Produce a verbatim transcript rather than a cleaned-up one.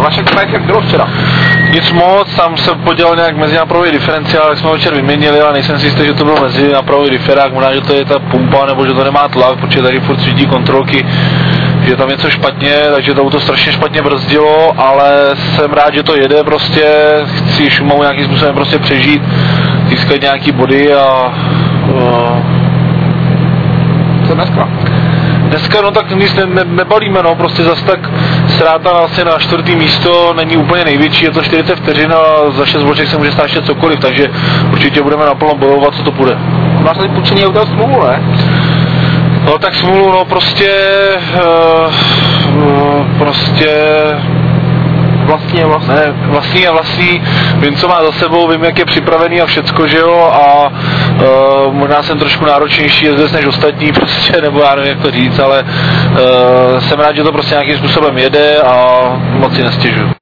vaše komentáře jak bylo včera? Nic moc, tam jsem podělal nějak mezinápravový diferenciál, jak jsme večer vyměnili, ale nejsem si jistý, že to byl mezinápravový diferák, možná, že to je ta pumpa, nebo že to nemá tlak, protože tady furt svítí kontrolky, že je tam něco špatně, takže to auto strašně špatně brzdilo, ale jsem rád, že to jede prostě, chci Šumavu nějakým způsobem prostě přežít, získat nějaký body a... Uh... Co dneska? Dneska no tak nic ne, ne, nebalíme, no, prostě zase tak ztráta vlastně na čtvrtý místo není úplně největší, je to čtyřicet vteřin a za šest boček se může stát ještě cokoliv, takže určitě budeme naplno bojovat, co to bude. Máš tady půjčený auto smůlu, ne? No tak smůlu, no prostě, uh, uh, prostě... Vlastní a vlastní. Ne, vlastní a vlastní, vím, co má za sebou, vím, jak je připravený a všecko, že jo, a uh, možná jsem trošku náročnější jezdec než ostatní, prostě, nebo já nevím, jak to říct, ale uh, jsem rád, že to prostě nějakým způsobem jede a moc si nestěžuju.